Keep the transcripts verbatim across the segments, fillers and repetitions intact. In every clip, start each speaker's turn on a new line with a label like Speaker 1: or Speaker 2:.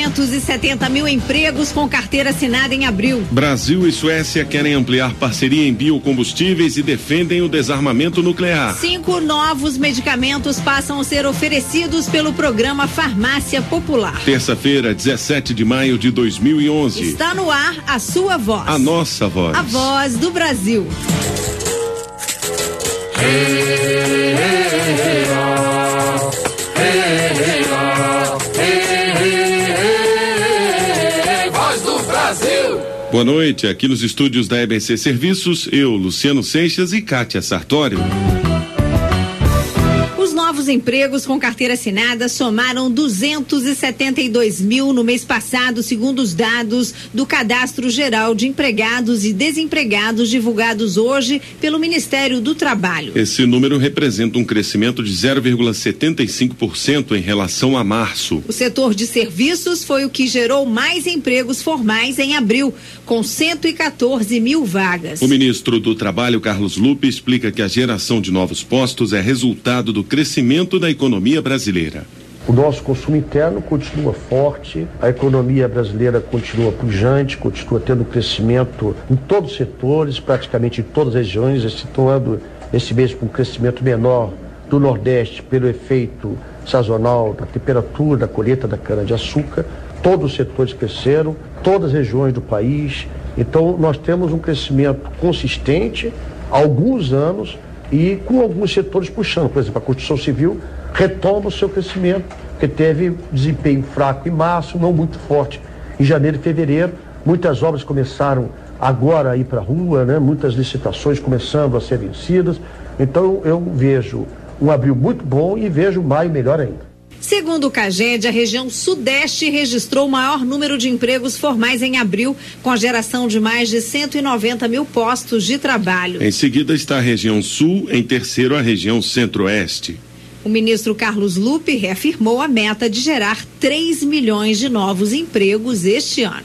Speaker 1: duzentos e setenta mil empregos com carteira assinada em abril.
Speaker 2: Brasil e Suécia querem ampliar parceria em biocombustíveis e defendem o desarmamento nuclear.
Speaker 1: Cinco novos medicamentos passam a ser oferecidos pelo programa Farmácia Popular.
Speaker 2: Terça-feira, dezessete de maio de dois mil e onze.
Speaker 1: Está no ar a sua voz.
Speaker 2: A nossa voz.
Speaker 1: A voz do Brasil.
Speaker 2: Voz do Brasil. Boa noite, aqui nos estúdios da E B C Serviços, eu, Luciano Seixas e Kátia Sartório.
Speaker 1: Novos empregos com carteira assinada somaram duzentos e setenta e dois mil no mês passado, segundo os dados do Cadastro Geral de Empregados e Desempregados divulgados hoje pelo Ministério do Trabalho.
Speaker 2: Esse número representa um crescimento de zero vírgula setenta e cinco por cento em relação a março.
Speaker 1: O setor de serviços foi o que gerou mais empregos formais em abril, com cento e quatorze mil vagas.
Speaker 2: O ministro do Trabalho, Carlos Lupe, explica que a geração de novos postos é resultado do crescimento da economia brasileira.
Speaker 3: O nosso consumo interno continua forte, a economia brasileira continua pujante, continua tendo crescimento em todos os setores, praticamente em todas as regiões, excetuando esse mês com um crescimento menor do Nordeste pelo efeito sazonal da temperatura, da colheita da cana-de-açúcar. Todos os setores cresceram, todas as regiões do país. Então nós temos um crescimento consistente há alguns anos e com alguns setores puxando. Por exemplo, a construção civil retoma o seu crescimento, porque teve desempenho fraco em março, não muito forte em janeiro e fevereiro. Muitas obras começaram agora a ir para a rua, né? Muitas licitações começando a ser vencidas. Então eu vejo um abril muito bom e vejo maio melhor ainda.
Speaker 1: Segundo o CAGED, a região sudeste registrou o maior número de empregos formais em abril, com a geração de mais de cento e noventa mil postos de trabalho.
Speaker 2: Em seguida está a região sul, em terceiro a região centro-oeste.
Speaker 1: O ministro Carlos Lupe reafirmou a meta de gerar três milhões de novos empregos este ano.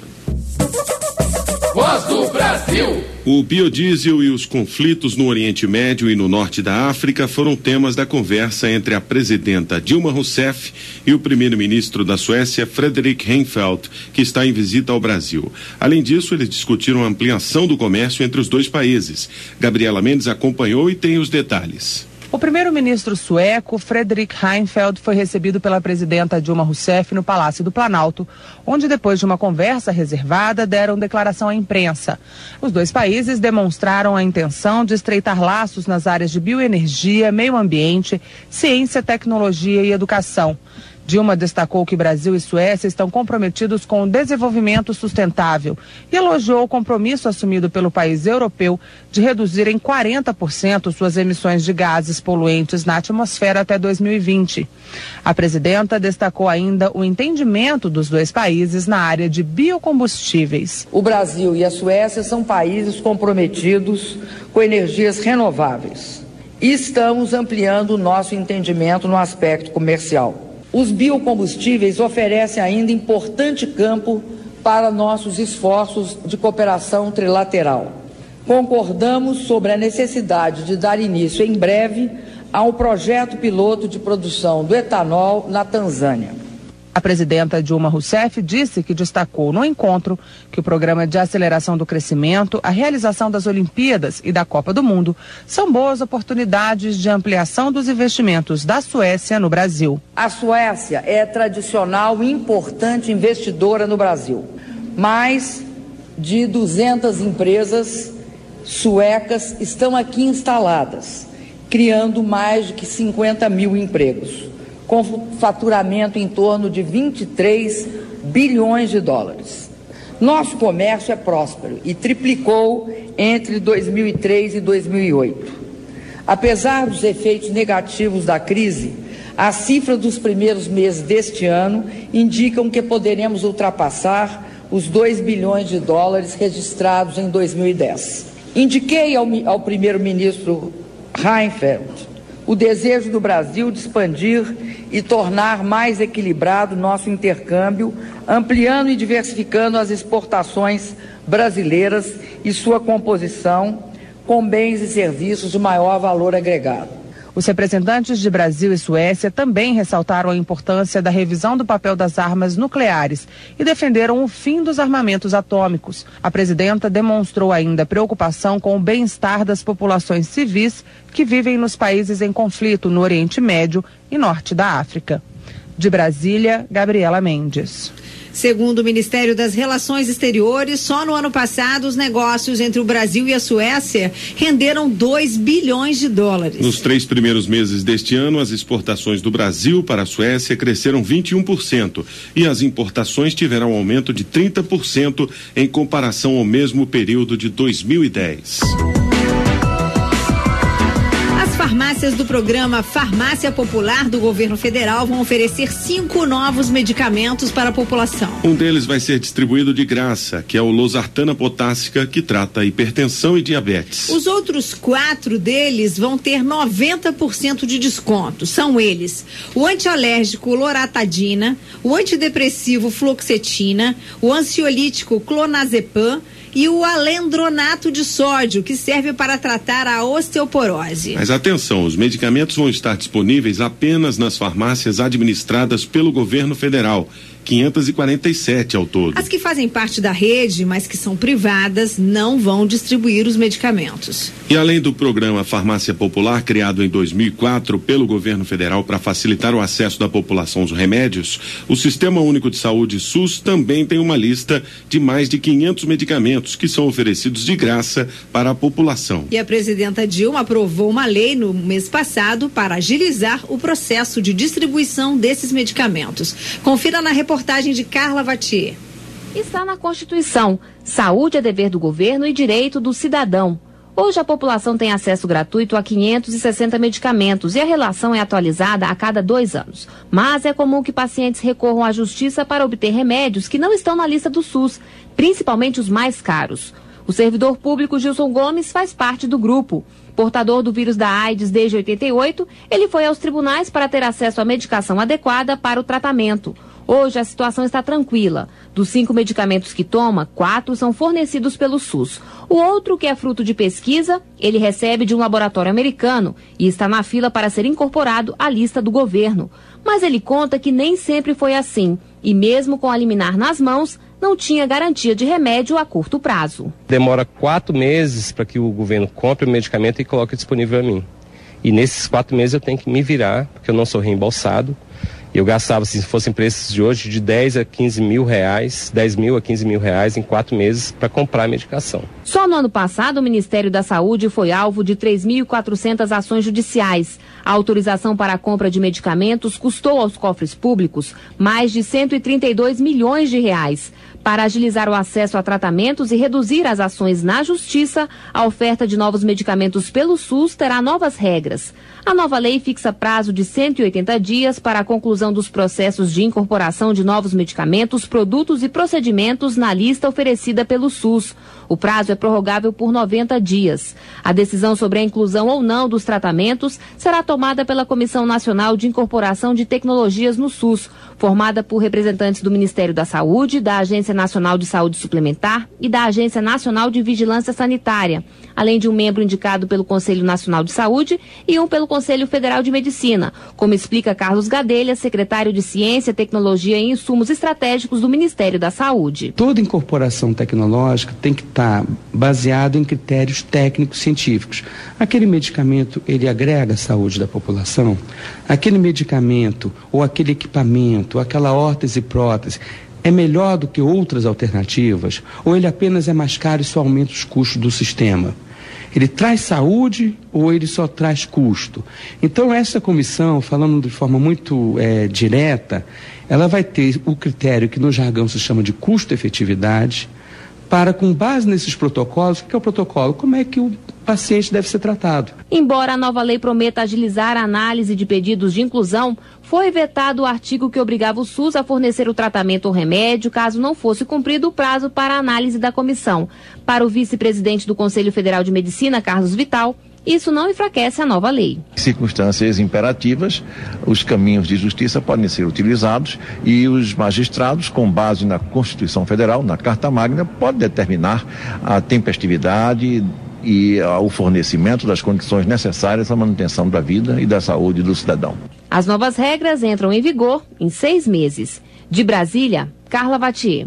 Speaker 2: Voz do Brasil. O biodiesel e os conflitos no Oriente Médio e no norte da África foram temas da conversa entre a presidenta Dilma Rousseff e o primeiro-ministro da Suécia, Fredrik Reinfeldt, que está em visita ao Brasil. Além disso, eles discutiram a ampliação do comércio entre os dois países. Gabriela Mendes acompanhou e tem os detalhes.
Speaker 4: O primeiro-ministro sueco, Fredrik Reinfeldt, foi recebido pela presidenta Dilma Rousseff no Palácio do Planalto, onde, depois de uma conversa reservada, deram declaração à imprensa. Os dois países demonstraram a intenção de estreitar laços nas áreas de bioenergia, meio ambiente, ciência, tecnologia e educação. Dilma destacou que Brasil e Suécia estão comprometidos com o desenvolvimento sustentável e elogiou o compromisso assumido pelo país europeu de reduzir em quarenta por cento suas emissões de gases poluentes na atmosfera até dois mil e vinte. A presidenta destacou ainda o entendimento dos dois países na área de biocombustíveis.
Speaker 5: O Brasil e a Suécia são países comprometidos com energias renováveis e estamos ampliando o nosso entendimento no aspecto comercial. Os biocombustíveis oferecem ainda importante campo para nossos esforços de cooperação trilateral. Concordamos sobre a necessidade de dar início em breve a um projeto piloto de produção do etanol na Tanzânia.
Speaker 4: A presidenta Dilma Rousseff disse que destacou no encontro que o programa de aceleração do crescimento, a realização das Olimpíadas e da Copa do Mundo são boas oportunidades de ampliação dos investimentos da Suécia no Brasil.
Speaker 5: A Suécia é tradicional e importante investidora no Brasil. Mais de duzentas empresas suecas estão aqui instaladas, criando mais de cinquenta mil empregos, com faturamento em torno de vinte e três bilhões de dólares. Nosso comércio é próspero e triplicou entre dois mil e três e dois mil e oito. Apesar dos efeitos negativos da crise, as cifras dos primeiros meses deste ano indicam que poderemos ultrapassar os dois bilhões de dólares registrados em dois mil e dez. Indiquei ao, ao primeiro-ministro Reinfeldt o desejo do Brasil de expandir e tornar mais equilibrado nosso intercâmbio, ampliando e diversificando as exportações brasileiras e sua composição com bens e serviços de maior valor agregado.
Speaker 4: Os representantes de Brasil e Suécia também ressaltaram a importância da revisão do papel das armas nucleares e defenderam o fim dos armamentos atômicos. A presidenta demonstrou ainda preocupação com o bem-estar das populações civis que vivem nos países em conflito no Oriente Médio e Norte da África. De Brasília, Gabriela Mendes.
Speaker 1: Segundo o Ministério das Relações Exteriores, só no ano passado os negócios entre o Brasil e a Suécia renderam dois bilhões de dólares.
Speaker 2: Nos três primeiros meses deste ano, as exportações do Brasil para a Suécia cresceram vinte e um por cento e as importações tiveram um aumento de trinta por cento em comparação ao mesmo período de dois mil e dez.
Speaker 1: Farmácias do programa Farmácia Popular do Governo Federal vão oferecer cinco novos medicamentos para a população.
Speaker 2: Um deles vai ser distribuído de graça, que é o losartana potássica, que trata hipertensão e diabetes.
Speaker 1: Os outros quatro deles vão ter noventa por cento de desconto. São eles: o antialérgico loratadina, o antidepressivo fluoxetina, o ansiolítico clonazepam e o alendronato de sódio, que serve para tratar a osteoporose.
Speaker 2: Mas atenção, os medicamentos vão estar disponíveis apenas nas farmácias administradas pelo governo federal, quinhentas e quarenta e sete ao todo.
Speaker 1: As que fazem parte da rede, mas que são privadas, não vão distribuir os medicamentos.
Speaker 2: E além do programa Farmácia Popular, criado em dois mil e quatro pelo governo federal para facilitar o acesso da população aos remédios, o Sistema Único de Saúde SUS também tem uma lista de mais de quinhentos medicamentos que são oferecidos de graça para a população.
Speaker 1: E a presidenta Dilma aprovou uma lei no mês passado para agilizar o processo de distribuição desses medicamentos. Confira na reportagem. Reportagem de Carla Vatier.
Speaker 6: Está na Constituição. Saúde é dever do governo e direito do cidadão. Hoje a população tem acesso gratuito a quinhentos e sessenta medicamentos e a relação é atualizada a cada dois anos. Mas é comum que pacientes recorram à justiça para obter remédios que não estão na lista do SUS, principalmente os mais caros. O servidor público Gilson Gomes faz parte do grupo. Portador do vírus da AIDS desde oitenta e oito, ele foi aos tribunais para ter acesso à medicação adequada para o tratamento. Hoje a situação está tranquila. Dos cinco medicamentos que toma, quatro são fornecidos pelo SUS. O outro, que é fruto de pesquisa, ele recebe de um laboratório americano e está na fila para ser incorporado à lista do governo. Mas ele conta que nem sempre foi assim. E mesmo com a liminar nas mãos, não tinha garantia de remédio a curto prazo.
Speaker 7: Demora quatro meses para que o governo compre o medicamento e coloque disponível a mim. E nesses quatro meses eu tenho que me virar, porque eu não sou reembolsado. Eu gastava, se fossem preços de hoje, de dez a quinze mil reais, dez mil a quinze mil reais em quatro meses para comprar a medicação.
Speaker 6: Só no ano passado, o Ministério da Saúde foi alvo de três mil e quatrocentas ações judiciais. A autorização para a compra de medicamentos custou aos cofres públicos mais de cento e trinta e dois milhões de reais. Para agilizar o acesso a tratamentos e reduzir as ações na Justiça, a oferta de novos medicamentos pelo SUS terá novas regras. A nova lei fixa prazo de cento e oitenta dias para a conclusão dos processos de incorporação de novos medicamentos, produtos e procedimentos na lista oferecida pelo SUS. O prazo é prorrogável por noventa dias. A decisão sobre a inclusão ou não dos tratamentos será tomada pela Comissão Nacional de Incorporação de Tecnologias no SUS, formada por representantes do Ministério da Saúde, da Agência Nacional de Saúde Suplementar e da Agência Nacional de Vigilância Sanitária, além de um membro indicado pelo Conselho Nacional de Saúde e um pelo Conselho Federal de Medicina, como explica Carlos Gadelha, secretário de Ciência, Tecnologia e Insumos Estratégicos do Ministério da Saúde.
Speaker 8: Toda incorporação tecnológica tem que estar baseada em critérios técnicos científicos. Aquele medicamento, ele agrega a saúde da população? Aquele medicamento ou aquele equipamento, aquela órtese e prótese, é melhor do que outras alternativas? Ou ele apenas é mais caro e só aumenta os custos do sistema? Ele traz saúde ou ele só traz custo? Então essa comissão, falando de forma muito é, direta, ela vai ter o critério que no jargão se chama de custo-efetividade, para, com base nesses protocolos, o que é o protocolo? Como é que o paciente deve ser tratado?
Speaker 6: Embora a nova lei prometa agilizar a análise de pedidos de inclusão, foi vetado o artigo que obrigava o SUS a fornecer o tratamento ou remédio caso não fosse cumprido o prazo para a análise da comissão. Para o vice-presidente do Conselho Federal de Medicina, Carlos Vital, isso não enfraquece a nova lei.
Speaker 9: Em circunstâncias imperativas, os caminhos de justiça podem ser utilizados e os magistrados, com base na Constituição Federal, na Carta Magna, podem determinar a tempestividade e ao fornecimento das condições necessárias à manutenção da vida e da saúde do cidadão.
Speaker 6: As novas regras entram em vigor em seis meses. De Brasília, Carla Vatier.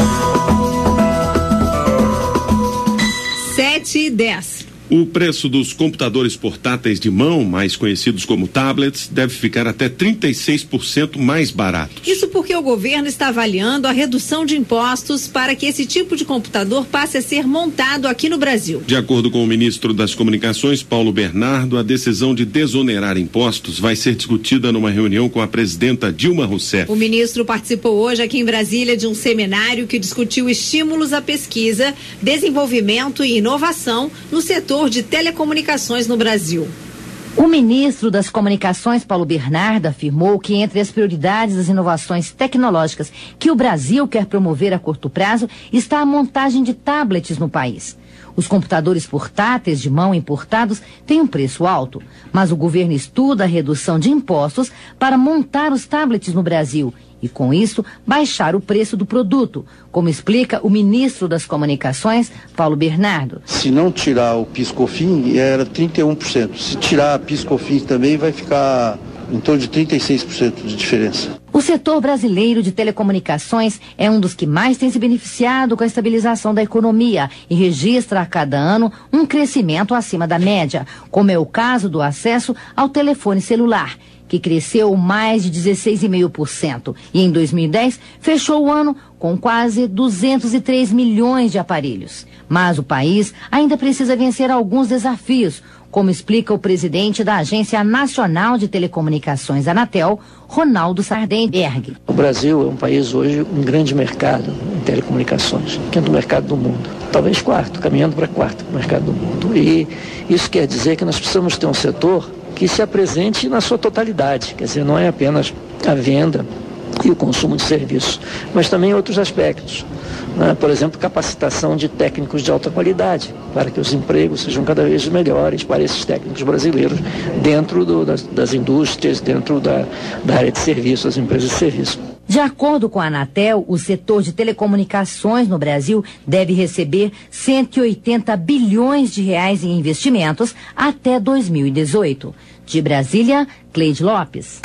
Speaker 1: sete e dez.
Speaker 2: O preço dos computadores portáteis de mão, mais conhecidos como tablets, deve ficar até trinta e seis por cento mais barato.
Speaker 1: Isso porque o governo está avaliando a redução de impostos para que esse tipo de computador passe a ser montado aqui no Brasil.
Speaker 2: De acordo com o ministro das Comunicações, Paulo Bernardo, a decisão de desonerar impostos vai ser discutida numa reunião com a presidenta Dilma Rousseff.
Speaker 1: O ministro participou hoje aqui em Brasília de um seminário que discutiu estímulos à pesquisa, desenvolvimento e inovação no setor de telecomunicações no Brasil.
Speaker 10: O ministro das Comunicações, Paulo Bernardo, afirmou que entre as prioridades das inovações tecnológicas que o Brasil quer promover a curto prazo está a montagem de tablets no país. Os computadores portáteis de mão importados têm um preço alto, mas o governo estuda a redução de impostos para montar os tablets no Brasil e, com isso, baixar o preço do produto, como explica o ministro das Comunicações, Paulo Bernardo.
Speaker 11: Se não tirar o PIS/COFINS, era trinta e um por cento. Se tirar a PIS/COFINS também, vai ficar em torno de trinta e seis por cento de diferença.
Speaker 10: O setor brasileiro de telecomunicações é um dos que mais tem se beneficiado com a estabilização da economia e registra a cada ano um crescimento acima da média, como é o caso do acesso ao telefone celular, que cresceu mais de dezesseis vírgula cinco por cento e em dois mil e dez fechou o ano com quase duzentos e três milhões de aparelhos. Mas o país ainda precisa vencer alguns desafios, como explica o presidente da Agência Nacional de Telecomunicações, Anatel, Ronaldo Sardenberg.
Speaker 12: O Brasil é um país hoje, um grande mercado em telecomunicações, quinto mercado do mundo, talvez quarto, caminhando para quarto mercado do mundo. E isso quer dizer que nós precisamos ter um setor que se apresente na sua totalidade, quer dizer, não é apenas a venda e o consumo de serviços, mas também outros aspectos. Né? Por exemplo, capacitação de técnicos de alta qualidade, para que os empregos sejam cada vez melhores para esses técnicos brasileiros dentro do, das, das indústrias, dentro da, da área de serviços, das empresas de serviço.
Speaker 10: De acordo com a Anatel, o setor de telecomunicações no Brasil deve receber cento e oitenta bilhões de reais em investimentos até dois mil e dezoito. De Brasília, Cleide Lopes.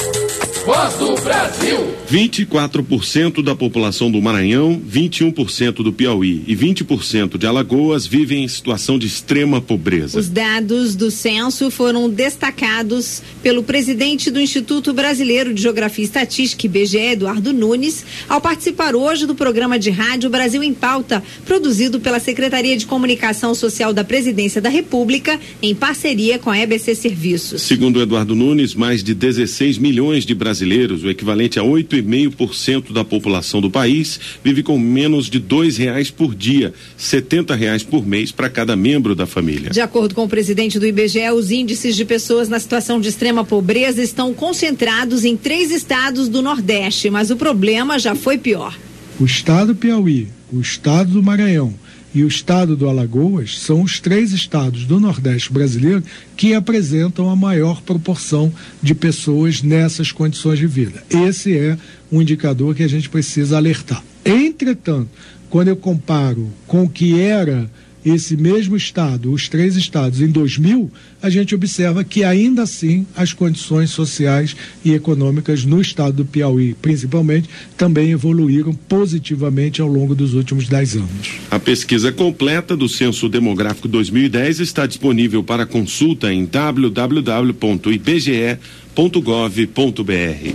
Speaker 2: Voz do Brasil. vinte e quatro por cento da população do Maranhão, vinte e um por cento do Piauí e vinte por cento de Alagoas vivem em situação de extrema pobreza.
Speaker 1: Os dados do censo foram destacados pelo presidente do Instituto Brasileiro de Geografia e Estatística, I B G E, Eduardo Nunes, ao participar hoje do programa de rádio Brasil em Pauta, produzido pela Secretaria de Comunicação Social da Presidência da República, em parceria com a E B C Serviços.
Speaker 2: Segundo Eduardo Nunes, mais de dezesseis milhões de brasileiros brasileiros, o equivalente a oito vírgula cinco por cento da população do país, vive com menos de dois reais por dia, setenta reais por mês para cada membro da família.
Speaker 1: De acordo com o presidente do I B G E, os índices de pessoas na situação de extrema pobreza estão concentrados em três estados do Nordeste, mas o problema já foi pior.
Speaker 13: O estado do Piauí, o estado do Maranhão e o estado do Alagoas são os três estados do Nordeste brasileiro que apresentam a maior proporção de pessoas nessas condições de vida. Esse é um indicador que a gente precisa alertar. Entretanto, quando eu comparo com o que era esse mesmo estado, os três estados, em dois mil, a gente observa que ainda assim as condições sociais e econômicas no estado do Piauí, principalmente, também evoluíram positivamente ao longo dos últimos dez anos.
Speaker 2: A pesquisa completa do Censo Demográfico dois mil e dez está disponível para consulta em w w w ponto i b g e ponto gov ponto b r.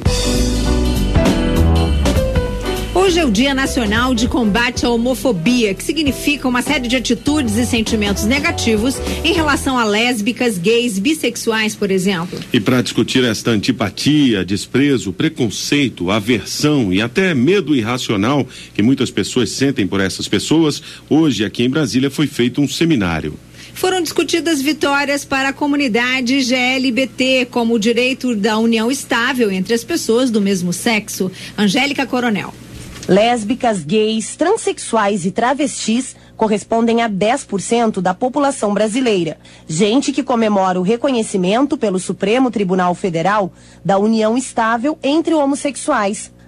Speaker 1: Hoje é o Dia Nacional de Combate à Homofobia, que significa uma série de atitudes e sentimentos negativos em relação a lésbicas, gays, bissexuais, por exemplo.
Speaker 2: E para discutir esta antipatia, desprezo, preconceito, aversão e até medo irracional que muitas pessoas sentem por essas pessoas, hoje aqui em Brasília foi feito um seminário.
Speaker 1: Foram discutidas vitórias para a comunidade G L B T, como o direito da união estável entre as pessoas do mesmo sexo. Angélica Coronel.
Speaker 14: Lésbicas, gays, transexuais e travestis correspondem a dez por cento da população brasileira. Gente que comemora o reconhecimento pelo Supremo Tribunal Federal da união estável entre homossexuais.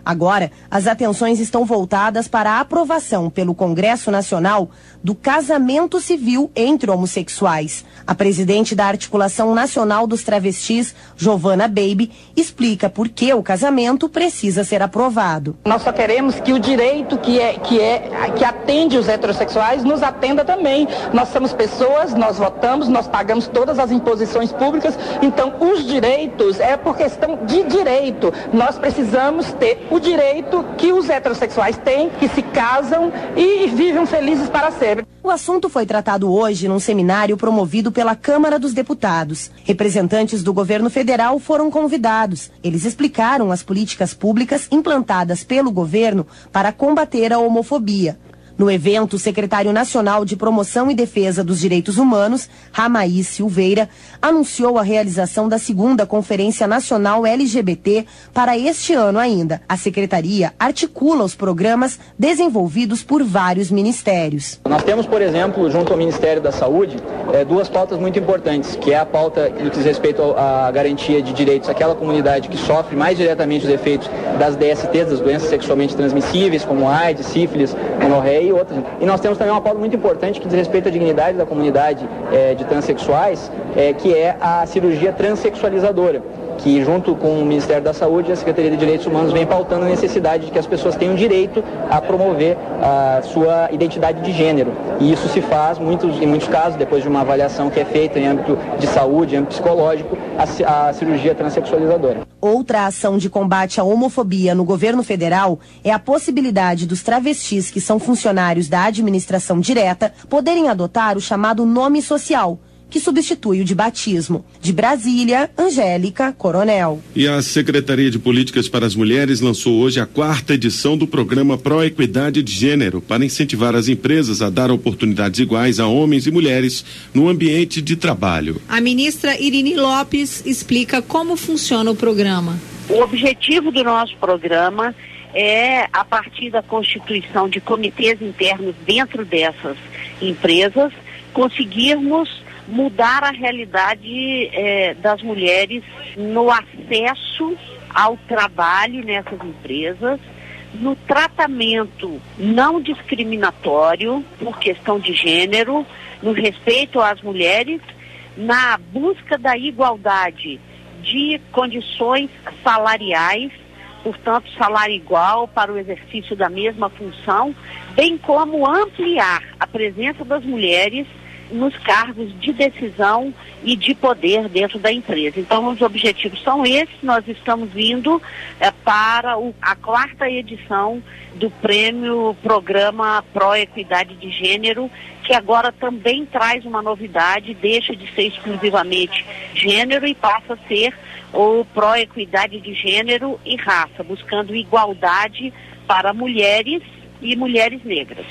Speaker 14: Agora, as atenções estão voltadas para a aprovação pelo Congresso Nacional do casamento civil entre homossexuais. A presidente da Articulação Nacional dos Travestis, Giovana Baby, explica por que o casamento precisa ser aprovado.
Speaker 15: Nós só queremos que o direito que, é, que, é, que atende os heterossexuais nos atenda também. Nós somos pessoas, nós votamos, nós pagamos todas as imposições públicas, então os direitos é por questão de direito. Nós precisamos ter o direito que os heterossexuais têm, que se casam e vivem felizes para sempre.
Speaker 14: O assunto foi tratado hoje num seminário promovido pela Câmara dos Deputados. Representantes do governo federal foram convidados. Eles explicaram as políticas públicas implantadas pelo governo para combater a homofobia. No evento, o secretário nacional de Promoção e Defesa dos Direitos Humanos, Ramaí Silveira, anunciou a realização da segunda Conferência Nacional L G B T para este ano ainda. A secretaria articula os programas desenvolvidos por vários ministérios.
Speaker 16: Nós temos, por exemplo, junto ao Ministério da Saúde, é, duas pautas muito importantes, que é a pauta no que diz respeito à garantia de direitos àquela comunidade que sofre mais diretamente os efeitos das D S Ts, das doenças sexualmente transmissíveis, como AIDS, sífilis, gonorreia e outras. E nós temos também uma pauta muito importante que diz respeito à dignidade da comunidade é, de transexuais, é, que é a cirurgia transexualizadora, que junto com o Ministério da Saúde e a Secretaria de Direitos Humanos vem pautando a necessidade de que as pessoas tenham direito a promover a sua identidade de gênero. E isso se faz, muitos, em muitos casos, depois de uma avaliação que é feita em âmbito de saúde, em âmbito psicológico, a, a cirurgia transexualizadora.
Speaker 14: Outra ação de combate à homofobia no governo federal é a possibilidade dos travestis que são funcionários da administração direta poderem adotar o chamado nome social, que substitui o de batismo. De Brasília, Angélica Coronel.
Speaker 2: E a Secretaria de Políticas para as Mulheres lançou hoje a quarta edição do programa Pró Equidade de Gênero, para incentivar as empresas a dar oportunidades iguais a homens e mulheres no ambiente de trabalho.
Speaker 1: A ministra Irini Lopes explica como funciona o programa.
Speaker 17: O objetivo do nosso programa é, a partir da constituição de comitês internos dentro dessas empresas, conseguirmos mudar a realidade eh, das mulheres no acesso ao trabalho nessas empresas, no tratamento não discriminatório por questão de gênero, no respeito às mulheres, na busca da igualdade de condições salariais, portanto, salário igual para o exercício da mesma função, bem como ampliar a presença das mulheres nos cargos de decisão e de poder dentro da empresa. Então, os objetivos são esses. Nós estamos indo é, para o, a quarta edição do prêmio Programa Pró Equidade de Gênero, que agora também traz uma novidade, deixa de ser exclusivamente gênero e passa a ser o Pró Equidade de Gênero e Raça, buscando igualdade para mulheres e mulheres negras.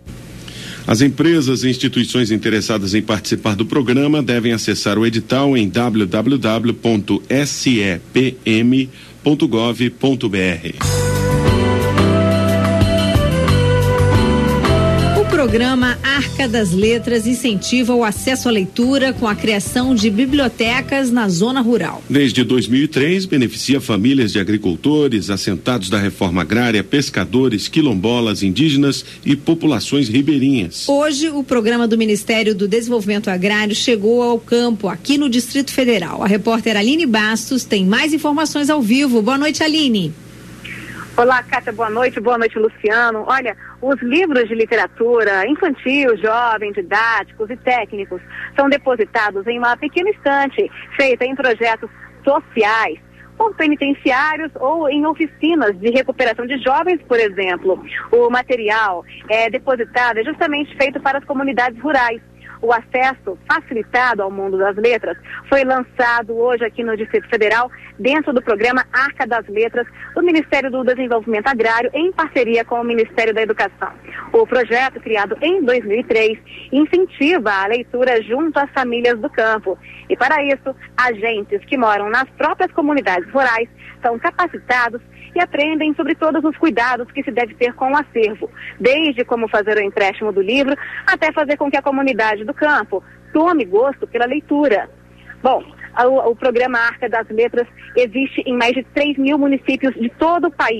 Speaker 2: As empresas e instituições interessadas em participar do programa devem acessar o edital em w w w ponto s e p m ponto gov ponto b r.
Speaker 1: O programa Arca das Letras incentiva o acesso à leitura com a criação de bibliotecas na zona rural.
Speaker 2: Desde dois mil e três, beneficia famílias de agricultores, assentados da reforma agrária, pescadores, quilombolas, indígenas e populações ribeirinhas.
Speaker 1: Hoje, o programa do Ministério do Desenvolvimento Agrário chegou ao campo, aqui no Distrito Federal. A repórter Aline Bastos tem mais informações ao vivo. Boa noite, Aline.
Speaker 18: Olá, Cátia, boa noite, boa noite, Luciano. Olha, os livros de literatura infantil, jovem, didáticos e técnicos são depositados em uma pequena estante feita em projetos sociais, por penitenciários ou em oficinas de recuperação de jovens, por exemplo. O material é depositado, é justamente feito para as comunidades rurais. O acesso facilitado ao mundo das letras foi lançado hoje aqui no Distrito Federal, dentro do programa Arca das Letras, do Ministério do Desenvolvimento Agrário, em parceria com o Ministério da Educação. O projeto, criado em dois mil e três, incentiva a leitura junto às famílias do campo. E para isso, agentes que moram nas próprias comunidades rurais são capacitados e aprendem sobre todos os cuidados que se deve ter com o acervo, desde como fazer o empréstimo do livro, até fazer com que a comunidade do campo tome gosto pela leitura. Bom, o, o programa Arca das Letras existe em mais de três mil municípios de todo o país,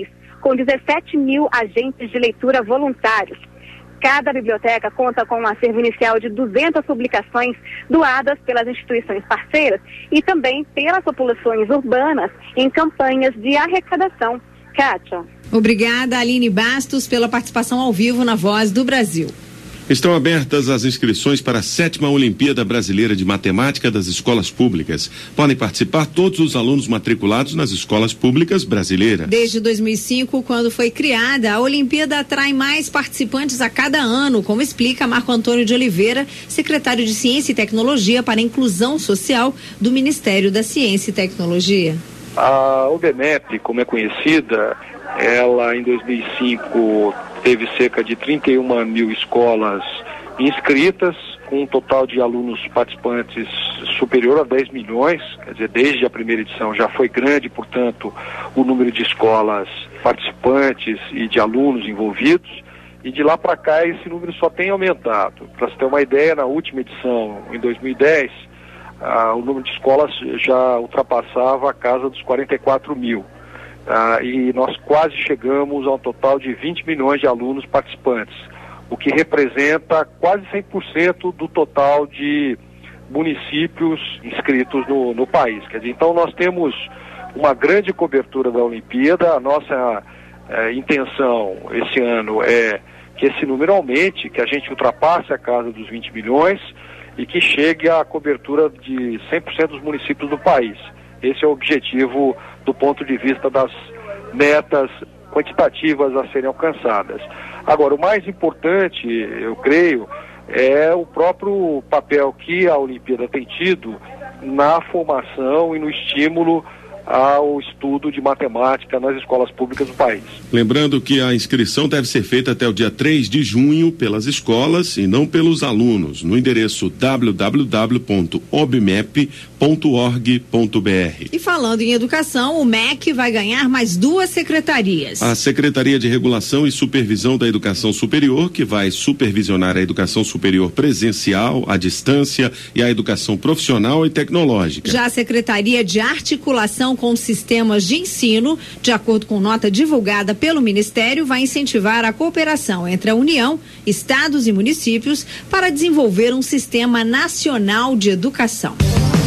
Speaker 18: com dezessete mil agentes de leitura voluntários. Cada biblioteca conta com um acervo inicial de duzentas publicações doadas pelas instituições parceiras e também pelas populações urbanas em campanhas de arrecadação. Kátia.
Speaker 1: Obrigada, Aline Bastos, pela participação ao vivo na Voz do Brasil.
Speaker 2: Estão abertas as inscrições para a sétima Olimpíada Brasileira de Matemática das Escolas Públicas. Podem participar todos os alunos matriculados nas escolas públicas brasileiras.
Speaker 1: Desde dois mil e cinco, quando foi criada, a Olimpíada atrai mais participantes a cada ano, como explica Marco Antônio de Oliveira, secretário de Ciência e Tecnologia para a Inclusão Social do Ministério da Ciência e Tecnologia.
Speaker 19: A OBMEP, como é conhecida, ela em dois mil e cinco teve cerca de trinta e uma mil escolas inscritas, com um total de alunos participantes superior a dez milhões, quer dizer, desde a primeira edição já foi grande, portanto, o número de escolas participantes e de alunos envolvidos, e de lá para cá esse número só tem aumentado. Para você ter uma ideia, na última edição, em dois mil e dez, ah, o número de escolas já ultrapassava a casa dos quarenta e quatro mil. Ah, e nós quase chegamos a um total de vinte milhões de alunos participantes, o que representa quase cem por cento do total de municípios inscritos no, no país. Quer dizer, então nós temos uma grande cobertura da Olimpíada. A nossa eh, intenção esse ano é que esse número aumente, que a gente ultrapasse a casa dos vinte milhões e que chegue à cobertura de cem por cento dos municípios do país. Esse é o objetivo do ponto de vista das metas quantitativas a serem alcançadas. Agora, o mais importante, eu creio, é o próprio papel que a Olimpíada tem tido na formação e no estímulo ao estudo de matemática nas escolas públicas do país.
Speaker 2: Lembrando que a inscrição deve ser feita até o dia três de junho pelas escolas e não pelos alunos, no endereço w w w ponto obmep ponto org ponto b r.
Speaker 1: E falando em educação, o M E C vai ganhar mais duas secretarias.
Speaker 2: A Secretaria de Regulação e Supervisão da Educação Superior, que vai supervisionar a educação superior presencial, à distância e a educação profissional e tecnológica.
Speaker 1: Já a Secretaria de Articulação com sistemas de ensino, de acordo com nota divulgada pelo Ministério, vai incentivar a cooperação entre a União, estados e municípios para desenvolver um sistema nacional de educação.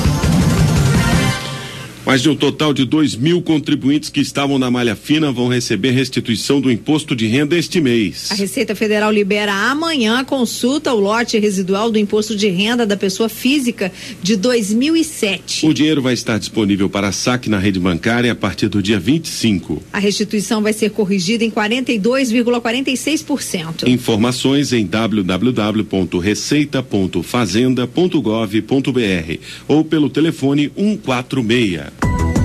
Speaker 2: Mais de um total de dois mil contribuintes que estavam na malha fina vão receber restituição do imposto de renda este mês.
Speaker 1: A Receita Federal libera amanhã a consulta ao lote residual do imposto de renda da pessoa física de dois mil e sete.
Speaker 2: O dinheiro vai estar disponível para saque na rede bancária a partir do dia vinte e cinco.
Speaker 1: A restituição vai ser corrigida em quarenta e dois vírgula quarenta e seis por cento.
Speaker 2: Informações em w w w ponto receita ponto fazenda ponto gov ponto b r ou pelo telefone um quatro seis.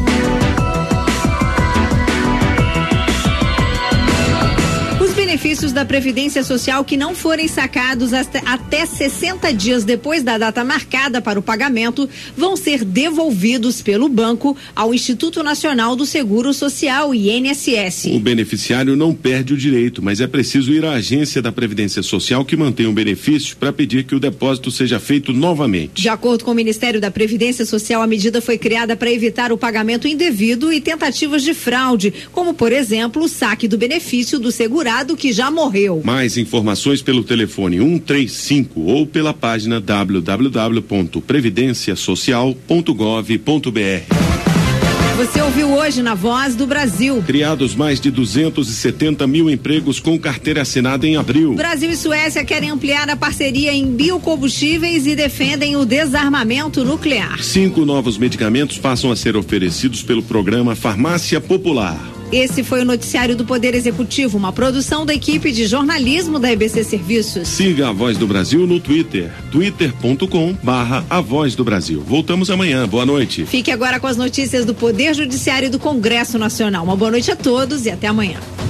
Speaker 1: Benefícios da Previdência Social que não forem sacados até sessenta dias depois da data marcada para o pagamento vão ser devolvidos pelo banco ao Instituto Nacional do Seguro Social, I N S S.
Speaker 2: O beneficiário não perde o direito, mas é preciso ir à agência da Previdência Social que mantém o benefício para pedir que o depósito seja feito novamente.
Speaker 1: De acordo com o Ministério da Previdência Social, a medida foi criada para evitar o pagamento indevido e tentativas de fraude, como, por exemplo, o saque do benefício do segurado que já morreu.
Speaker 2: Mais informações pelo telefone um três cinco ou pela página w w w ponto previdência social ponto gov ponto b r.
Speaker 1: Você ouviu hoje na Voz do Brasil.
Speaker 2: Criados mais de duzentos e setenta mil empregos com carteira assinada em abril.
Speaker 1: Brasil e Suécia querem ampliar a parceria em biocombustíveis e defendem o desarmamento nuclear.
Speaker 2: Cinco novos medicamentos passam a ser oferecidos pelo programa Farmácia Popular.
Speaker 1: Esse foi o noticiário do Poder Executivo, uma produção da equipe de jornalismo da E B C Serviços.
Speaker 2: Siga a Voz do Brasil no Twitter, twitter ponto com barra a Voz do Brasil. Voltamos amanhã. Boa noite.
Speaker 1: Fique agora com as notícias do Poder Judiciário e do Congresso Nacional. Uma boa noite a todos e até amanhã.